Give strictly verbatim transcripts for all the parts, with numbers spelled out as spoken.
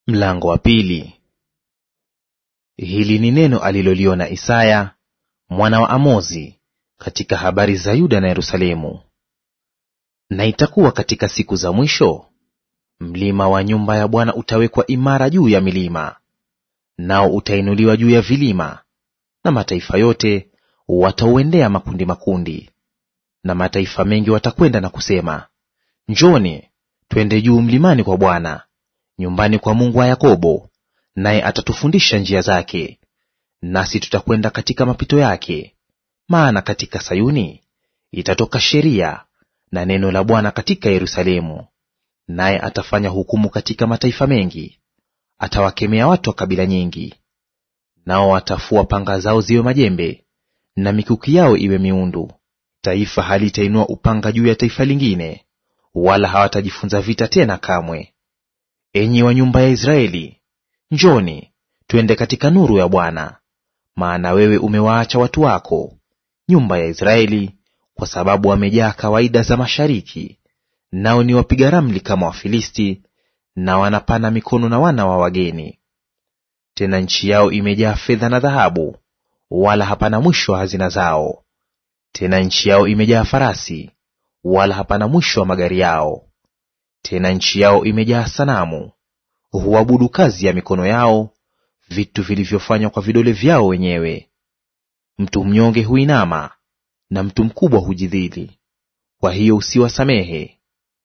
Mlango wa pili. Hili ni neno aliloliona Isaya mwana wa Amozi katika habari za Yuda na Yerusalemu. Na itakuwa katika siku za mwisho, mlima wa nyumba ya Bwana utawekwa imara juu ya milima, nao utainuliwa juu ya vilima, na mataifa yote watauendea makundi makundi. Na mataifa mengi watakwenda na kusema, njoni, twende juu mlimani kwa Bwana, nyumbani kwa Mungu wa Yakobo, naye atatufundisha njia zake, nasi tutakwenda katika mapito yake. Maana katika Sayuni itatoka sheria na neno la Bwana katika Yerusalemu. Naye atafanya hukumu katika mataifa mengi, atawakemea watu wa kabila nyingi. Nao watafua panga zao ziwe majembe, na mikuki yao iwe miundu. Taifa halitainua upanga juu ya taifa lingine, wala hawatajifunza vita tena kamwe. Enyi wa nyumba ya Israeli, njoni, twende katika nuru ya Bwana. Maana wewe umewaacha watu wako, nyumba ya Israeli, kwa sababu wamejaa kawaida za mashariki, nao ni wapiga ramli kama Wafilisti, na wanapana mikono na wana wa wageni. Tena nchi yao imejaa fedha na dhahabu, wala hapana mwisho wa hazina zao. Tena nchi yao imejaa farasi, wala hapana mwisho wa magari yao. Tena nchi yao imejaa sanamu, huabudu kazi ya mikono yao, vitu vilivyofanywa kwa vidole vyao wenyewe. Mtu mnyonge huinama, na mtu mkubwa hujidhili. Kwa hiyo usiwasamehe.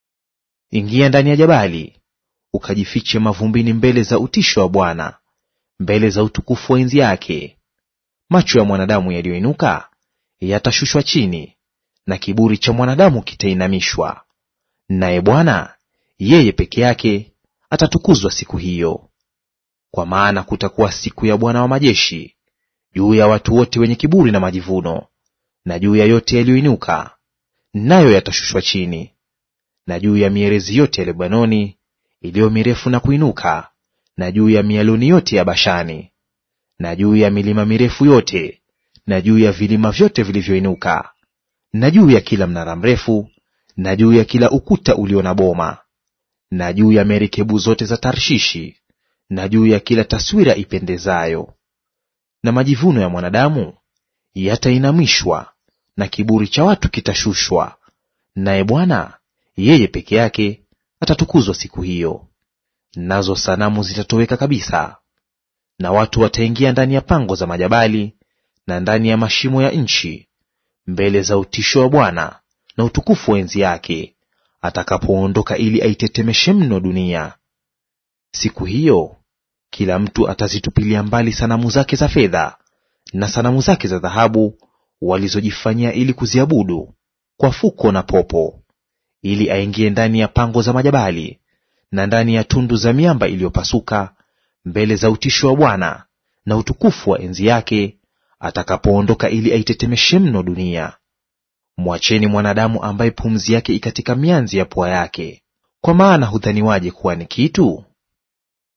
Ingia ndani ya jabali, ukajifiche mavumbini mbele za utisho wa Bwana, mbele za utukufu wa enzi yake. Macho ya mwanadamu yaliyoinuka yatashushwa chini, na kiburi cha mwanadamu kitainamishwa. Naye Bwana yeye peke yake atatukuzwa siku hiyo. Kwa maana kutakuwa siku ya Bwana wa majeshi juu ya watu wote wenye kiburi na majivuno, na juu ya yote yaliyoinuka, nayo yatashushwa chini, na juu ya mierezi yote ya Lebanoni iliyo mirefu na kuinuka, na juu ya mialoni yote ya Bashani, na juu ya milima mirefu yote, na juu ya vilima vyote vilivyoinuka, na juu ya kila mnara mrefu, na juu ya kila ukuta ulio na boma, na juu ya merikebu zote za Tarshishi, na juu ya kila taswira ipendezayo. Na majivuno ya mwanadamu yatainamishwa, na kiburi cha watu kitashushwa, naye Bwana yeye peke yake atatukuzwa siku hiyo. Nazo sanamu zitatoweka kabisa, na watu wataingia ndani ya pango za majabali na ndani ya mashimo ya nchi, mbele za utisho wa Bwana na utukufu wa enzi yake, atakapoondoka ili aitetemeshe mno dunia. Siku hiyo kila mtu atazitupilia mbali sanamu zake za fedha na sanamu zake za dhahabu walizojifanyia ili kuziabudu kwa fuko na popo, ili aingie ndani ya pango za majabali na ndani ya tundu za miamba iliyopasuka, mbele za utisho wa Bwana na utukufu wa enzi yake, atakapoondoka ili aitetemeshe mno dunia. Mwacheni mwanadamu ambaye pumzi yake ikatika mianzi ya pua yake, kwa maana hudhaniwaje kuwa ni kitu?